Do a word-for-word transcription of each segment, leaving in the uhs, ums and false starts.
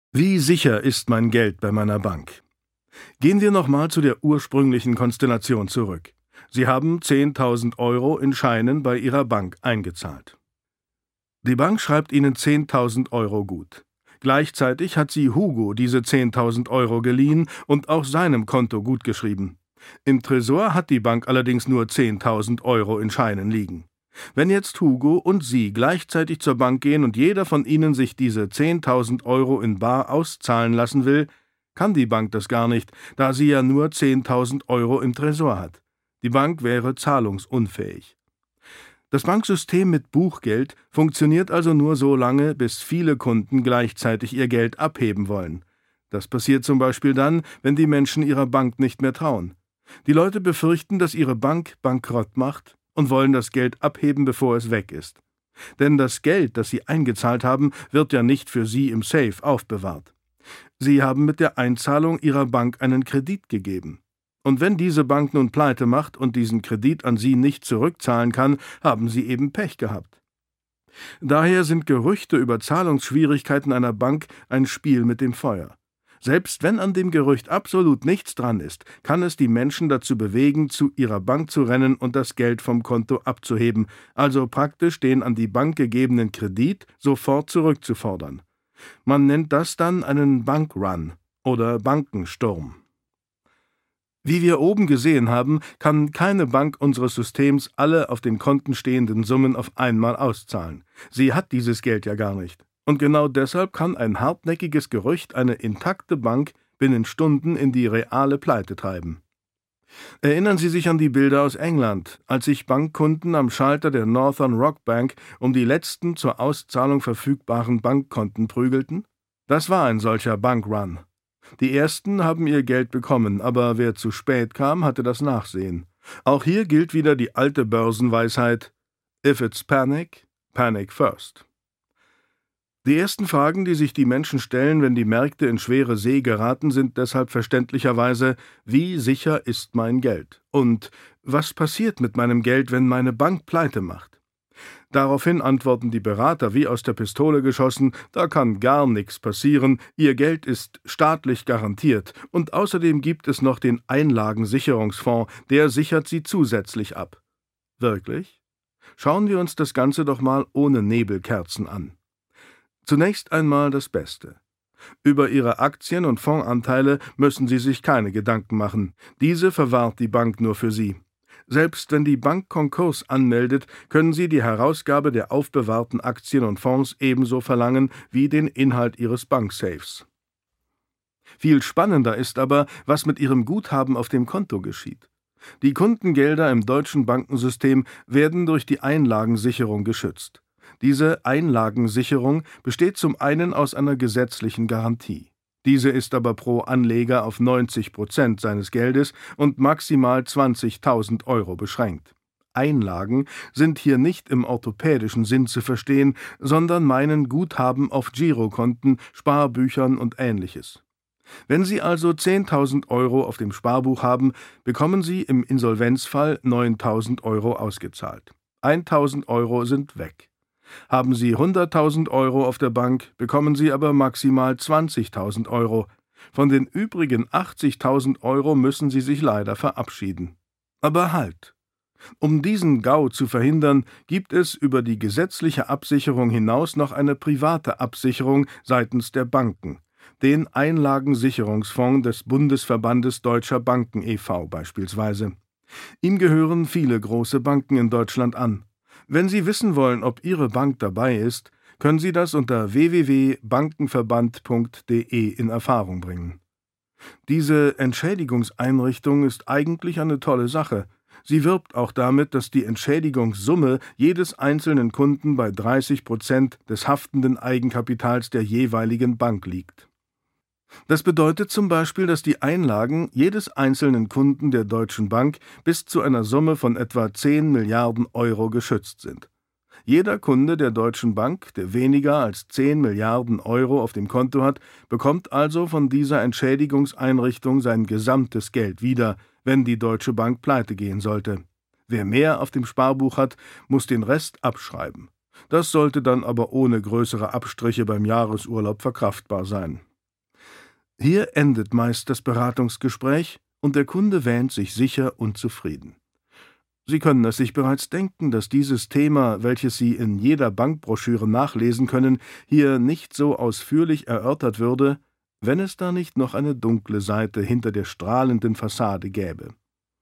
Wie sicher ist mein Geld bei meiner Bank? Gehen wir nochmal zu der ursprünglichen Konstellation zurück. Sie haben zehntausend Euro in Scheinen bei Ihrer Bank eingezahlt. Die Bank schreibt Ihnen zehntausend Euro gut. Gleichzeitig hat sie Hugo diese zehntausend Euro geliehen und auch seinem Konto gutgeschrieben. Im Tresor hat die Bank allerdings nur zehntausend Euro in Scheinen liegen. Wenn jetzt Hugo und Sie gleichzeitig zur Bank gehen und jeder von Ihnen sich diese zehntausend Euro in bar auszahlen lassen will, kann die Bank das gar nicht, da sie ja nur zehntausend Euro im Tresor hat. Die Bank wäre zahlungsunfähig. Das Banksystem mit Buchgeld funktioniert also nur so lange, bis viele Kunden gleichzeitig ihr Geld abheben wollen. Das passiert zum Beispiel dann, wenn die Menschen ihrer Bank nicht mehr trauen. Die Leute befürchten, dass ihre Bank bankrott macht und wollen das Geld abheben, bevor es weg ist. Denn das Geld, das sie eingezahlt haben, wird ja nicht für sie im Safe aufbewahrt. Sie haben mit der Einzahlung ihrer Bank einen Kredit gegeben. Und wenn diese Bank nun pleite macht und diesen Kredit an Sie nicht zurückzahlen kann, haben Sie eben Pech gehabt. Daher sind Gerüchte über Zahlungsschwierigkeiten einer Bank ein Spiel mit dem Feuer. Selbst wenn an dem Gerücht absolut nichts dran ist, kann es die Menschen dazu bewegen, zu ihrer Bank zu rennen und das Geld vom Konto abzuheben, also praktisch den an die Bank gegebenen Kredit sofort zurückzufordern. Man nennt das dann einen Bankrun oder Bankensturm. Wie wir oben gesehen haben, kann keine Bank unseres Systems alle auf den Konten stehenden Summen auf einmal auszahlen. Sie hat dieses Geld ja gar nicht. Und genau deshalb kann ein hartnäckiges Gerücht eine intakte Bank binnen Stunden in die reale Pleite treiben. Erinnern Sie sich an die Bilder aus England, als sich Bankkunden am Schalter der Northern Rock Bank um die letzten zur Auszahlung verfügbaren Bankkonten prügelten? Das war ein solcher Bankrun. Die ersten haben ihr Geld bekommen, aber wer zu spät kam, hatte das Nachsehen. Auch hier gilt wieder die alte Börsenweisheit: If it's panic, panic first. Die ersten Fragen, die sich die Menschen stellen, wenn die Märkte in schwere See geraten, sind deshalb verständlicherweise: Wie sicher ist mein Geld? Und was passiert mit meinem Geld, wenn meine Bank pleite macht? Daraufhin antworten die Berater wie aus der Pistole geschossen: Da kann gar nichts passieren, Ihr Geld ist staatlich garantiert und außerdem gibt es noch den Einlagensicherungsfonds, der sichert Sie zusätzlich ab. Wirklich? Schauen wir uns das Ganze doch mal ohne Nebelkerzen an. Zunächst einmal das Beste. Über Ihre Aktien und Fondsanteile müssen Sie sich keine Gedanken machen. Diese verwahrt die Bank nur für Sie. Selbst wenn die Bank Konkurs anmeldet, können Sie die Herausgabe der aufbewahrten Aktien und Fonds ebenso verlangen wie den Inhalt Ihres Banksafes. Viel spannender ist aber, was mit Ihrem Guthaben auf dem Konto geschieht. Die Kundengelder im deutschen Bankensystem werden durch die Einlagensicherung geschützt. Diese Einlagensicherung besteht zum einen aus einer gesetzlichen Garantie. Diese ist aber pro Anleger auf neunzig Prozent seines Geldes und maximal zwanzigtausend Euro beschränkt. Einlagen sind hier nicht im orthopädischen Sinn zu verstehen, sondern meinen Guthaben auf Girokonten, Sparbüchern und Ähnliches. Wenn Sie also zehntausend Euro auf dem Sparbuch haben, bekommen Sie im Insolvenzfall neuntausend Euro ausgezahlt. eintausend Euro sind weg. Haben Sie hunderttausend Euro auf der Bank, bekommen Sie aber maximal zwanzigtausend Euro. Von den übrigen achtzigtausend Euro müssen Sie sich leider verabschieden. Aber halt! Um diesen GAU zu verhindern, gibt es über die gesetzliche Absicherung hinaus noch eine private Absicherung seitens der Banken, den Einlagensicherungsfonds des Bundesverbandes Deutscher Banken e V beispielsweise. Ihm gehören viele große Banken in Deutschland an. Wenn Sie wissen wollen, ob Ihre Bank dabei ist, können Sie das unter w w w punkt bankenverband punkt d e in Erfahrung bringen. Diese Entschädigungseinrichtung ist eigentlich eine tolle Sache. Sie wirbt auch damit, dass die Entschädigungssumme jedes einzelnen Kunden bei dreißig Prozent des haftenden Eigenkapitals der jeweiligen Bank liegt. Das bedeutet zum Beispiel, dass die Einlagen jedes einzelnen Kunden der Deutschen Bank bis zu einer Summe von etwa zehn Milliarden Euro geschützt sind. Jeder Kunde der Deutschen Bank, der weniger als zehn Milliarden Euro auf dem Konto hat, bekommt also von dieser Entschädigungseinrichtung sein gesamtes Geld wieder, wenn die Deutsche Bank pleite gehen sollte. Wer mehr auf dem Sparbuch hat, muss den Rest abschreiben. Das sollte dann aber ohne größere Abstriche beim Jahresurlaub verkraftbar sein. Hier endet meist das Beratungsgespräch und der Kunde wähnt sich sicher und zufrieden. Sie können es sich bereits denken, dass dieses Thema, welches Sie in jeder Bankbroschüre nachlesen können, hier nicht so ausführlich erörtert würde, wenn es da nicht noch eine dunkle Seite hinter der strahlenden Fassade gäbe.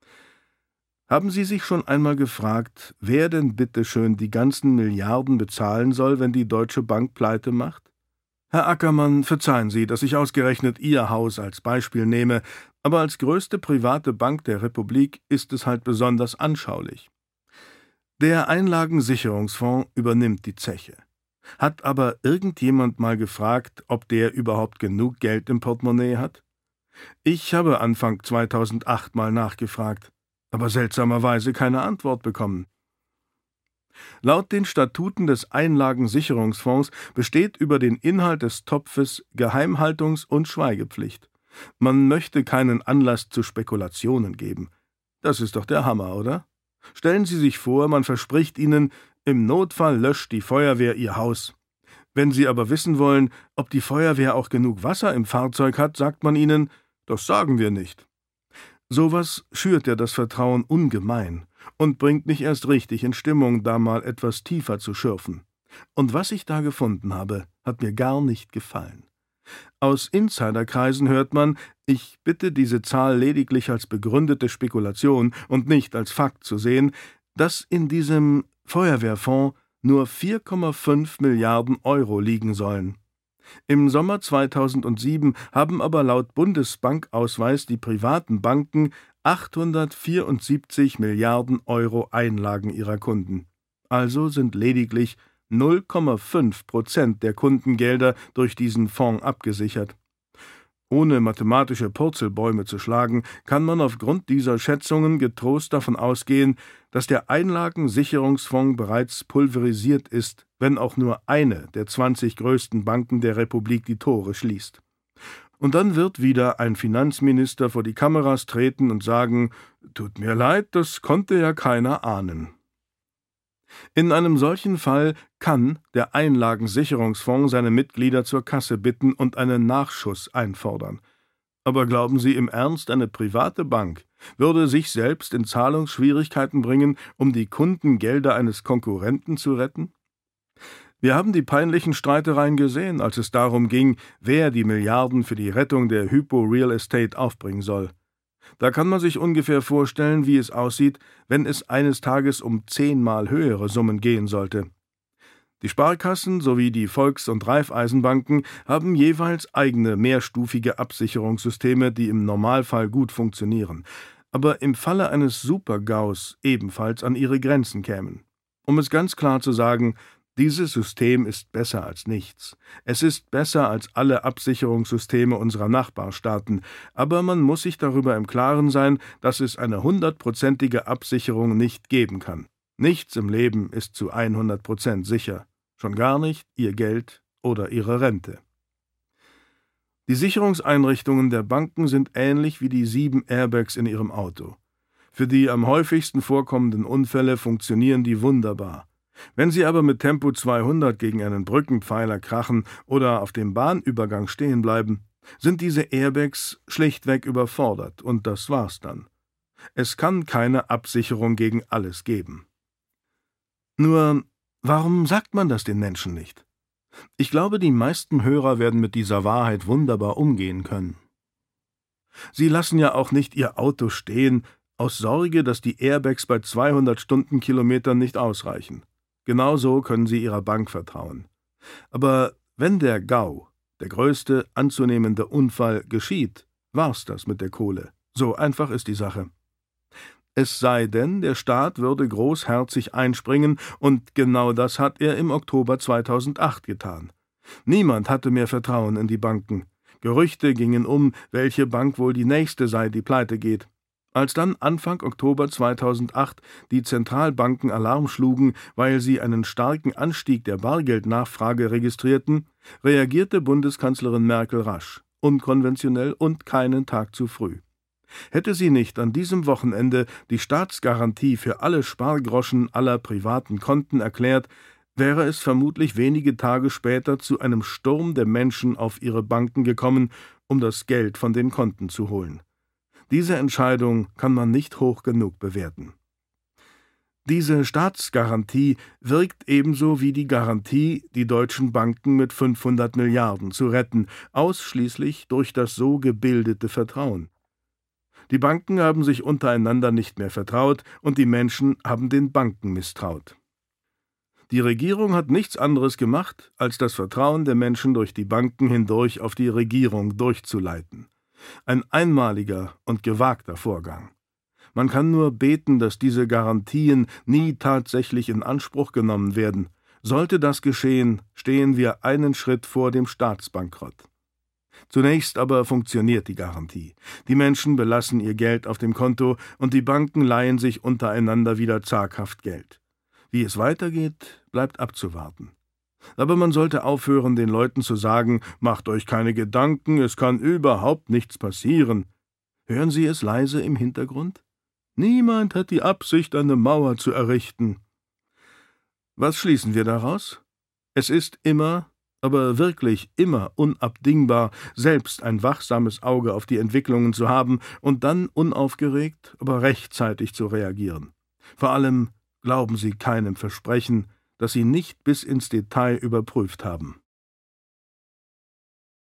Haben Sie sich schon einmal gefragt, wer denn bitte schön die ganzen Milliarden bezahlen soll, wenn die Deutsche Bank pleite macht? Herr Ackermann, verzeihen Sie, dass ich ausgerechnet Ihr Haus als Beispiel nehme, aber als größte private Bank der Republik ist es halt besonders anschaulich. Der Einlagensicherungsfonds übernimmt die Zeche. Hat aber irgendjemand mal gefragt, ob der überhaupt genug Geld im Portemonnaie hat? Ich habe Anfang zweitausendacht mal nachgefragt, aber seltsamerweise keine Antwort bekommen. Laut den Statuten des Einlagensicherungsfonds besteht über den Inhalt des Topfes Geheimhaltungs- und Schweigepflicht. Man möchte keinen Anlass zu Spekulationen geben. Das ist doch der Hammer, oder? Stellen Sie sich vor, man verspricht Ihnen, im Notfall löscht die Feuerwehr Ihr Haus. Wenn Sie aber wissen wollen, ob die Feuerwehr auch genug Wasser im Fahrzeug hat, sagt man Ihnen, das sagen wir nicht. Sowas schürt ja das Vertrauen ungemein und bringt mich erst richtig in Stimmung, da mal etwas tiefer zu schürfen. Und was ich da gefunden habe, hat mir gar nicht gefallen. Aus Insiderkreisen hört man, ich bitte diese Zahl lediglich als begründete Spekulation und nicht als Fakt zu sehen, dass in diesem Feuerwehrfonds nur vier Komma fünf Milliarden Euro liegen sollen. Im Sommer zweitausendsieben haben aber laut Bundesbankausweis die privaten Banken achthundertvierundsiebzig Milliarden Euro Einlagen ihrer Kunden. Also sind lediglich null Komma fünf Prozent der Kundengelder durch diesen Fonds abgesichert. Ohne mathematische Purzelbäume zu schlagen, kann man aufgrund dieser Schätzungen getrost davon ausgehen, dass der Einlagensicherungsfonds bereits pulverisiert ist, wenn auch nur eine der zwanzig größten Banken der Republik die Tore schließt. Und dann wird wieder ein Finanzminister vor die Kameras treten und sagen, »Tut mir leid, das konnte ja keiner ahnen.« In einem solchen Fall kann der Einlagensicherungsfonds seine Mitglieder zur Kasse bitten und einen Nachschuss einfordern. Aber glauben Sie im Ernst, eine private Bank würde sich selbst in Zahlungsschwierigkeiten bringen, um die Kundengelder eines Konkurrenten zu retten? Wir haben die peinlichen Streitereien gesehen, als es darum ging, wer die Milliarden für die Rettung der Hypo Real Estate aufbringen soll. Da kann man sich ungefähr vorstellen, wie es aussieht, wenn es eines Tages um zehnmal höhere Summen gehen sollte. Die Sparkassen sowie die Volks- und Raiffeisenbanken haben jeweils eigene mehrstufige Absicherungssysteme, die im Normalfall gut funktionieren, aber im Falle eines Super-GAUs ebenfalls an ihre Grenzen kämen. Um es ganz klar zu sagen, dieses System ist besser als nichts. Es ist besser als alle Absicherungssysteme unserer Nachbarstaaten, aber man muss sich darüber im Klaren sein, dass es eine hundertprozentige Absicherung nicht geben kann. Nichts im Leben ist zu hundert Prozent sicher, schon gar nicht Ihr Geld oder Ihre Rente. Die Sicherungseinrichtungen der Banken sind ähnlich wie die sieben Airbags in Ihrem Auto. Für die am häufigsten vorkommenden Unfälle funktionieren die wunderbar. Wenn Sie aber mit Tempo zweihundert gegen einen Brückenpfeiler krachen oder auf dem Bahnübergang stehen bleiben, sind diese Airbags schlichtweg überfordert, und das war's dann. Es kann keine Absicherung gegen alles geben. Nur, warum sagt man das den Menschen nicht? Ich glaube, die meisten Hörer werden mit dieser Wahrheit wunderbar umgehen können. Sie lassen ja auch nicht Ihr Auto stehen, aus Sorge, dass die Airbags bei zweihundert Stundenkilometern nicht ausreichen. Genauso können Sie Ihrer Bank vertrauen. Aber wenn der GAU, der größte anzunehmende Unfall, geschieht, war's das mit der Kohle. So einfach ist die Sache. Es sei denn, der Staat würde großherzig einspringen, und genau das hat er im Oktober zweitausendacht getan. Niemand hatte mehr Vertrauen in die Banken. Gerüchte gingen um, welche Bank wohl die nächste sei, die pleite geht. Als dann Anfang Oktober zweitausendacht die Zentralbanken Alarm schlugen, weil sie einen starken Anstieg der Bargeldnachfrage registrierten, reagierte Bundeskanzlerin Merkel rasch, unkonventionell und keinen Tag zu früh. Hätte sie nicht an diesem Wochenende die Staatsgarantie für alle Spargroschen aller privaten Konten erklärt, wäre es vermutlich wenige Tage später zu einem Sturm der Menschen auf ihre Banken gekommen, um das Geld von den Konten zu holen. Diese Entscheidung kann man nicht hoch genug bewerten. Diese Staatsgarantie wirkt ebenso wie die Garantie, die deutschen Banken mit fünfhundert Milliarden zu retten, ausschließlich durch das so gebildete Vertrauen. Die Banken haben sich untereinander nicht mehr vertraut und die Menschen haben den Banken misstraut. Die Regierung hat nichts anderes gemacht, als das Vertrauen der Menschen durch die Banken hindurch auf die Regierung durchzuleiten. Ein einmaliger und gewagter Vorgang. Man kann nur beten, dass diese Garantien nie tatsächlich in Anspruch genommen werden. Sollte das geschehen, stehen wir einen Schritt vor dem Staatsbankrott. Zunächst aber funktioniert die Garantie. Die Menschen belassen ihr Geld auf dem Konto und die Banken leihen sich untereinander wieder zaghaft Geld. Wie es weitergeht, bleibt abzuwarten. Aber man sollte aufhören, den Leuten zu sagen, macht euch keine Gedanken, es kann überhaupt nichts passieren. Hören Sie es leise im Hintergrund? Niemand hat die Absicht, eine Mauer zu errichten. Was schließen wir daraus? Es ist immer, aber wirklich immer unabdingbar, selbst ein wachsames Auge auf die Entwicklungen zu haben und dann unaufgeregt, aber rechtzeitig zu reagieren. Vor allem glauben Sie keinem Versprechen, das Sie nicht bis ins Detail überprüft haben.